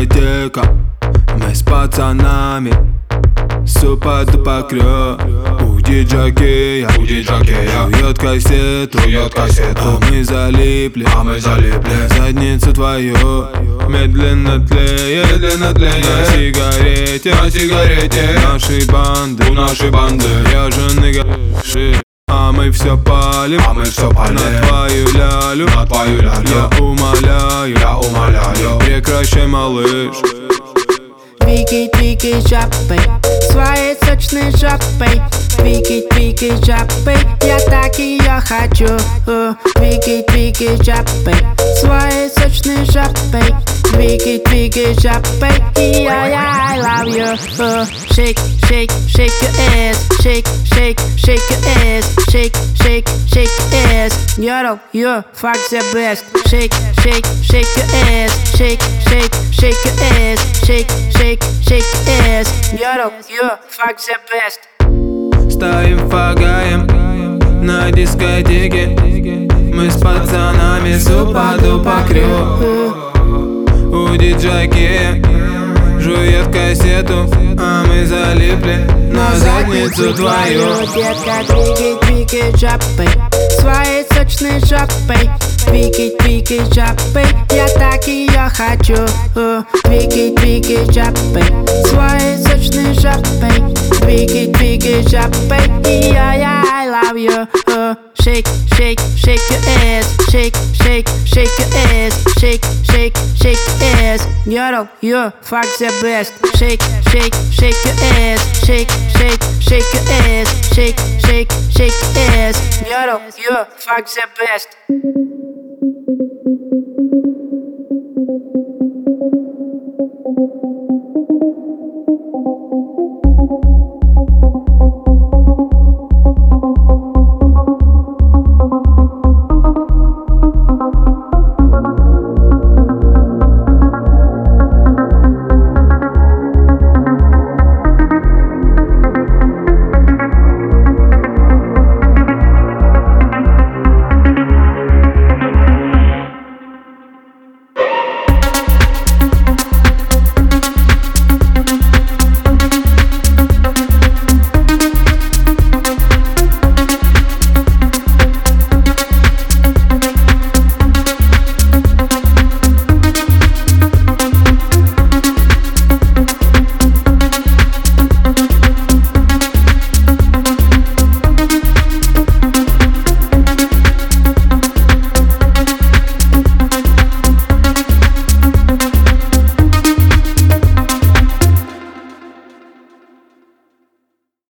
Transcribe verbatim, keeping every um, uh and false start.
дискотека. Мы с пацанами супа-дупа крё. У диджакея, у диджакея жует кассету, жует кассету. А мы залипли, а мы залипли. Задницу твою медленно тлеет, медленно тлеет. На сигарете, на сигарете нашей банды, у нашей банды. Я же нагаши, а мы все палим, а мы все палим. На твою лялю, на твою лялю. Я умоляю, я умоляю. Прекращай, малыш. Двигай, двигай жопой, своей сочной жопой. Двигай, двигай жопой, я так ее хочу. Двигай, двигай жопой, своей сочной жопой. Двигай, двигай жопой, и я, я, I love you. Shake, shake, shake your ass. Shake, shake, shake your ass. Shake, shake, shake your ass. Girl, you fuck the best. Shake, shake, shake your ass. Shake, shake, shake your ass. Shake, shake, shake your ass. Girl, you fuck the best. Стоим, фагаем на дискотеке. Мы с пацанами супа-дупа крё. У диджакея жует кассету, а мы залипли на задницу твою. Детка, двигай, двигай жопой, своей сочной жопой. Двигай, двигай жопой, я так ее хочу. Двигай, двигай жопой, своей сочной жопой. Двигай, двигай жопой, и я, я, I love you. Shake, shake, shake your ass. Shake, shake, shake your ass. Shake, shake, shake your ass. Girl, you fuck the best. Shake, shake, shake your ass. Shake, shake, shake your ass. Shake, shake, shake your ass. Girl, you fuck the best.